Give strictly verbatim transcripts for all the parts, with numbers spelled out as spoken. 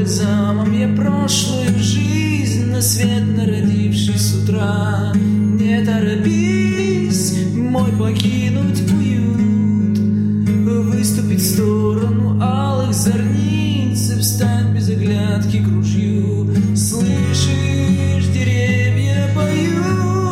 бальзамом я прошлую жизнь на свет народивший с утра. Не торопись, мой покинуть уют, выступить в сторону алых зорниц и встань без оглядки к ружью. Слышишь, деревья поют.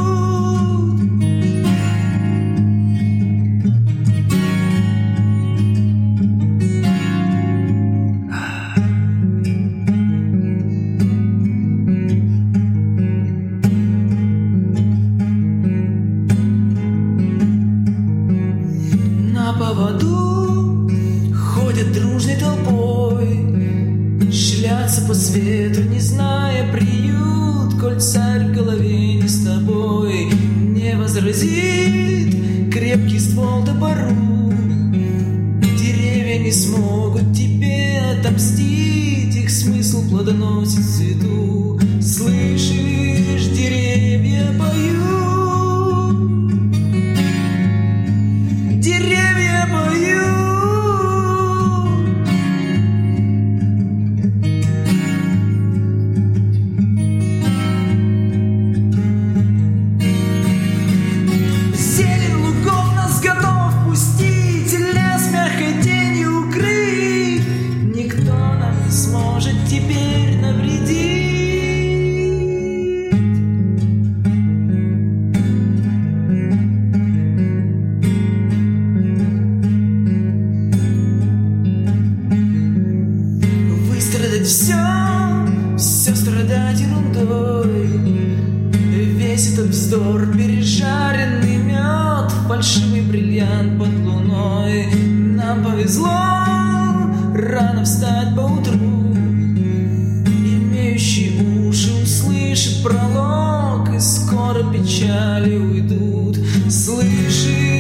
На поводу ходят дружной толпой, шлятся по свету, не зная приют. Коль царь в голове не с тобой, не возразит крепкий ствол топору. Деревья не смогут тебе отомстить, их смысл плодоносит в цвету. Слышишь, деревья поют, деревья поют. Зелень лугов нас готов пустить, лес мягкой тенью укрыть. Никто нам не сможет теперь навредить. Выстрадать все, все страдать ерундой. Весь этот вздор, пережаренный мед, фальшивый бриллиант под луной. Нам повезло рано встать поутру. Имеющий уши услышит пролог, и скоро печали уйдут. Слышишь?